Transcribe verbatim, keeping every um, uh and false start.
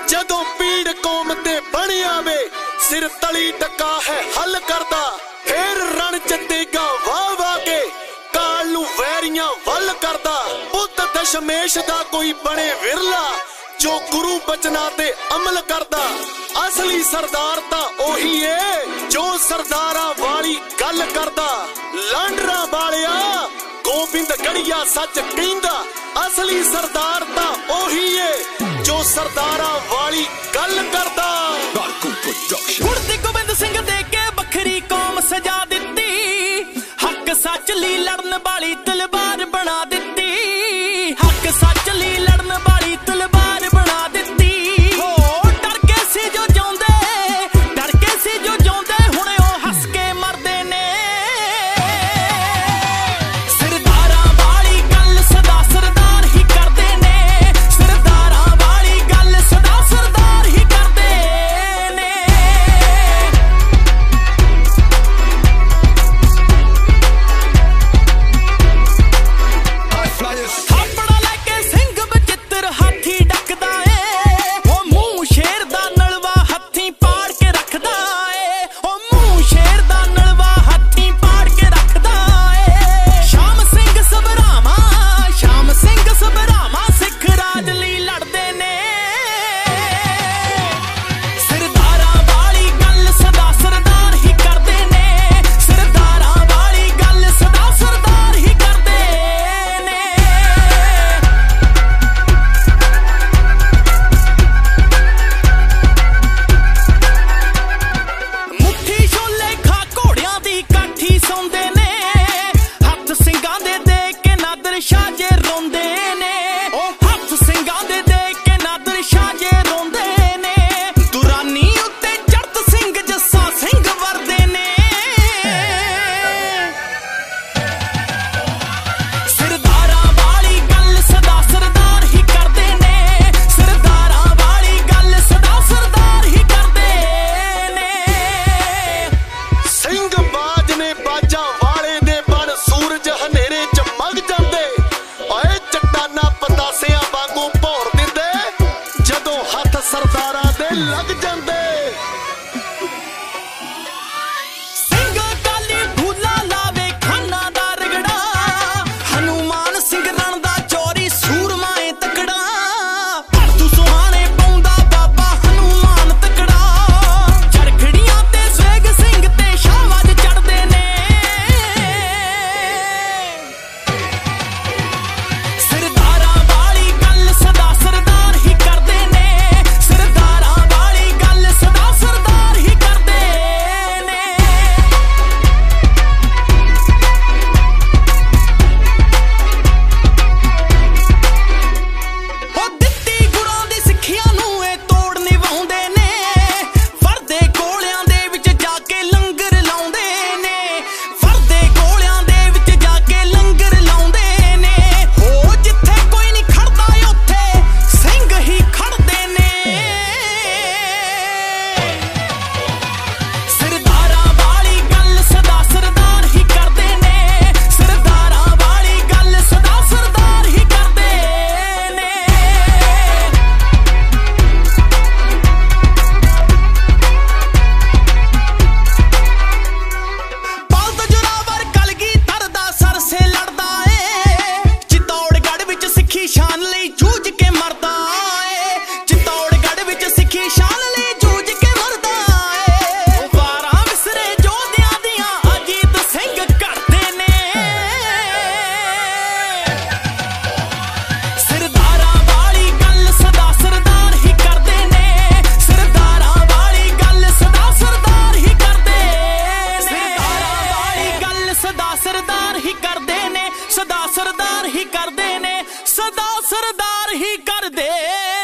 जदों पीड़ कौम ते बन आवे सिर तली टका है हल करदा फिर रण चतेगा वाह वाह के काल नूं वैरियां वल करदा पुत दशमेश दा कोई बने विरला जो गुरु बचना ते अमल करदा असली सरदार तां ओही है जो सरदारां वाली गल करदा लांडरा वालिया गोबिंद गढ़िया सच कहंदा असली सरदार तां ओही है जो सरदारां वाली गल करदा गुरदी गोबिंद सिंह दे के बखरी कौम सजा दित्ती हक सच ली लड़न वाली तलवार बना दित्ती हक सच ली लड़न वाली तलवार बना दित्ती हो डर के सी जो जांदे डर के सी जो जांदे हुणे ओ हस के मरदे ने सरदारां वाली गल सदा सरदार ही करदे ने सरदारां वाली गल सदा सरदार ही करदे ने थापड़ा लेके सिंह बचित्र हाथी डकदा ए ओ मुंह शेर दा नलवा हत्थी पाड़ के रखदा ए ओ मुंह शेर दा नलवा हत्थी पाड़ के रखदा ए शाम सिंह सबरामा शाम सिंह सबरामा सिख राज लई लड़दे ने सरदारां वाली गल सदा सरदार ही करदे ने सरदारां वाली गल सदा सरदार ही करदे ने मुट्ठी छोले खा घोड़ियां दी काठी सौंदे ने हत्थ सिंगां दे देख के नादर शाह जे रोंदे ने ओ हत्थ सिंगां दे देख के नादर शाह जे रोंदे ने दुरानी उत्ते चढ़त सिंह जस्सा सिंह वरदे ने सरदारां वाली गल सदा सरदार ही करदे ने सरदारां वाली गल सदा सरदार ही करदे ने ਸਿੰਘ ਬਾਜ ਨੇ ਬਾਜਾਂ ਵਾਲੇ ਦੇ ਬਣ ਸੂਰਜ ਹਨੇਰੇ ਚ ਮਗ ਜਾਂਦੇ ਓਏ ਚੱਟਾਨਾ ਪਤਾਸਿਆਂ ਵਾਂਗੂ ਭੌਰ ਦਿੰਦੇ ਜਦੋਂ ਹੱਥ ਸਰਦਾਰਾਂ ਦੇ ਲੱਗ ਜਾਂਦੇ ਸਿੰਘ ਕਾਲੀ ਭੂਲਾ ਲਾਵੇ ਖਾਨਾ ਦਾ ਰਗੜਾ ਹਨੂਮਾਨ ਸਿੰਘ ਰਣ ਦਾ ਚੋਰੀ ਸੂਰਮਾ ਏ ਤਕੜਾ ਭੜਤੂ ਸੁਹਾਣੇ ਪਾਉਂਦਾ ਬਾਬਾ ਹਨੂਮਾਨ ਤਕੜਾ ਚਰਖੜੀਆਂ ਤੇ ਸਵੇਗ ਸਿੰਘ ਤੇ ਸ਼ਾਹਵਾਜ ਚੜਦੇ ਨੇ ਸਰਦਾਰਾਂ ਵਾਲੀ ਗੱਲ ਸਦਾ ਸਰਦਾਰ ਹੀ ਕਰਦੇ ਨੇ ਸਰਦਾਰਾਂ ਵਾਲੀ ਗੱਲ ਸਦਾ ਸਰਦਾਰ ਹੀ ਕਰਦੇ ਨੇ ਹੋ ਦਿੱਤੀ ਗੁਰਾਂ ਦੀ ਸਿੱਖਿਆ ਨੂੰ ਇਹ ਤੋੜ ਨਿਭਾਉਂਦੇ ਨੇ ਵਰਦੇ ਕੋਲਿਆਂ ਦੇ ਵਿੱਚ ਜਾ ਕੇ ਲੰਗਰ ਲਾਉਂਦੇ ਨੇ ਵਰਦੇ ਕੋਲਿਆਂ ਦੇ ਵਿੱਚ ਜਾ ਕੇ ਲੰਗਰ ਲਾਉਂਦੇ ਨੇ ਹੋ ਜਿੱਥੇ ਕੋਈ ਨਹੀਂ ਖੜਦਾ ਉੱਥੇ ਸਿੰਘ ਹੀ ਖੜਦੇ ਨੇ ਸਰਦਾਰਾਂ ਵਾਲੀ ਗੱਲ ਸਦਾ ਸਰਦਾਰ ਹੀ ਕਰਦੇ ਨੇ ਸਰਦਾਰਾਂ ਵਾਲੀ ਗੱਲ ਸਦਾ ਸਰਦਾਰ ਹੀ ਕਰਦੇ ਨੇ ਬਲਦ ਜੋਰਾਵਰ ਕਲਗੀਧਰ ਦਾ ਸਰਸੇ ਲੜਦਾ ਏ ਚਿਤੌੜਗੜ੍ਹ ਵਿੱਚ ਸਿੱਖੀ ਸ਼ਾਨ ਲਈ ਜੂਝ ਕੇ ਮਰਦਾ ਏ ਚਿਤੌੜਗੜ੍ਹ ਵਿੱਚ ਸਿੱਖੀ ਸ਼ਾਨ ਲਈ ਜੂਝ ਕੇ ਮਰਦਾ ਏ ਵਾਰਾਂ ਵਿਸਰੇ ਯੋਧਿਆਂ ਦੀਆਂ ਅਜੀਤ ਸਿੰਘ ਘੜਦੇ ਨੇ ਸਰਦਾਰਾਂ ਵਾਲੀ ਗੱਲ ਸਦਾ ਸਰਦਾਰ ਹੀ ਕਰਦੇ ਨੇ ਸਰਦਾਰਾਂ ਵਾਲੀ ਗੱਲ ਸਦਾ ਸਰਦਾਰ ਹੀ ਕਰਦੇ ਨੇ ਸਰਦਾਰਾਂ ਵਾਲੀ ਗੱਲ ਸਦਾ ਸਰਦਾਰ ਹੀ ਕਰਦੇ ਨੇ ਸਦਾ ਸਰਦਾਰ ਹੀ ਕਰਦੇ ਨੇ ਸਦਾ ਸਰਦਾਰ ਹੀ ਕਰਦੇ